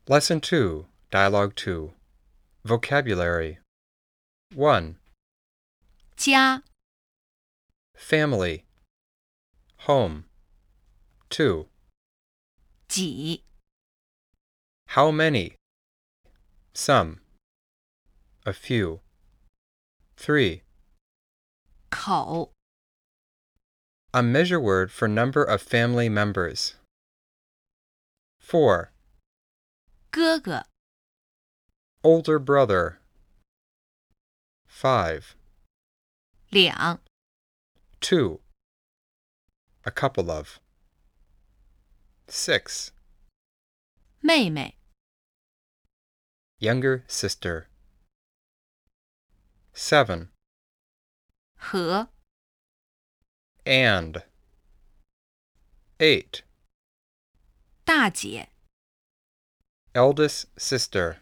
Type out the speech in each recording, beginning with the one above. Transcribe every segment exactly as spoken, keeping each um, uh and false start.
Lesson two, Dialogue two. Vocabulary. one. 家 Family. Home. two. 几 How many? Some. A few. three. 口 A measure word for number of family members. four. 哥哥 Older brother. five. 两 two. A couple of. six. 妹妹 Younger sister. seven. 和 And. eight. 大姐 Eldest sister.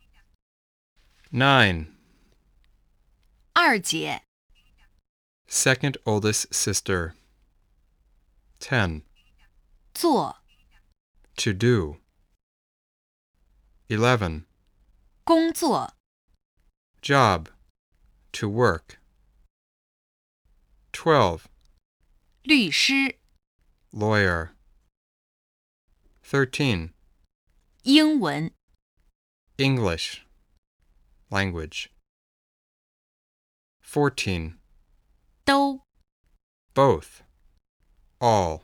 nine. 二姐 Second oldest sister. ten. 做 To do. eleven. 工作 Job. To work. twelve. 律师 Lawyer. thirteen. 英文 English. Language. fourteen. 都 Both. All.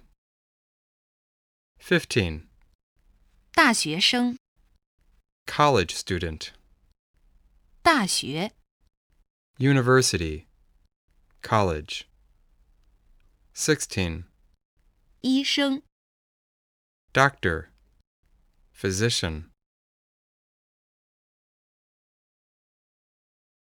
fifteen. 大学生 College student. 大学 University. College. sixteen. 医生 Doctor. Physician.